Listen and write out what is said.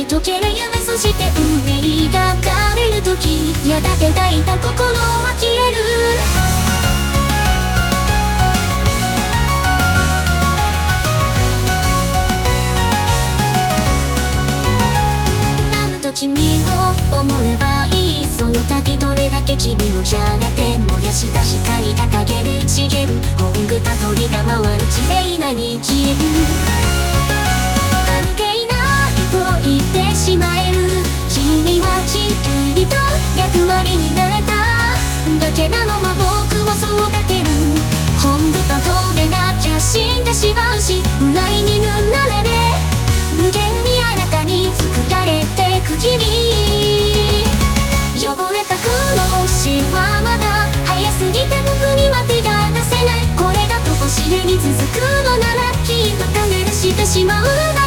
溶ける夢、そして運命が変われる時、やがて抱いた心は消える。君を思えばいい、その時どれだけ君をじゃれて燃やした光掲げる茂る本具た鳥が回る綺麗な日常、関係ないと言ってしまえる。君は地球と役割になれただけなの、僕を育てる本具と鳥がじゃ死んでしまうし、無頼に塗られて無限にあなたに作られてく君、汚れた黒星はまだ早すぎて僕には手が出せない。これがとこしえに続くのならきっと種出してしまう。